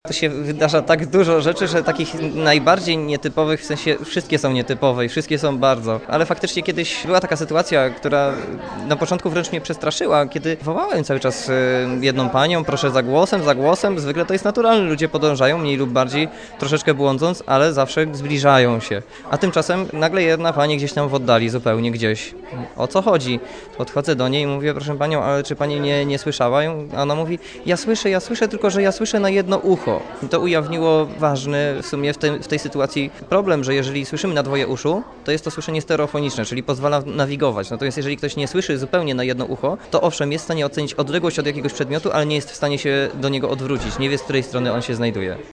To się wydarza tak dużo rzeczy, że takich najbardziej nietypowych, w sensie wszystkie są nietypowe i wszystkie są bardzo. Ale faktycznie kiedyś była taka sytuacja, która na początku wręcz mnie przestraszyła, kiedy wołałem cały czas jedną panią, proszę za głosem. Zwykle to jest naturalne, ludzie podążają mniej lub bardziej, troszeczkę błądząc, ale zawsze zbliżają się. A tymczasem nagle jedna pani gdzieś tam w oddali, zupełnie gdzieś. O co chodzi? Podchodzę do niej i mówię, proszę panią, ale czy pani nie słyszała? A ona mówi, ja słyszę, tylko że ja słyszę na jedno ucho. I to ujawniło ważny w sumie w tej sytuacji problem, że jeżeli słyszymy na dwoje uszu, to jest to słyszenie stereofoniczne, czyli pozwala nawigować. Natomiast jeżeli ktoś nie słyszy zupełnie na jedno ucho, to owszem jest w stanie ocenić odległość od jakiegoś przedmiotu, ale nie jest w stanie się do niego odwrócić, nie wie z której strony on się znajduje.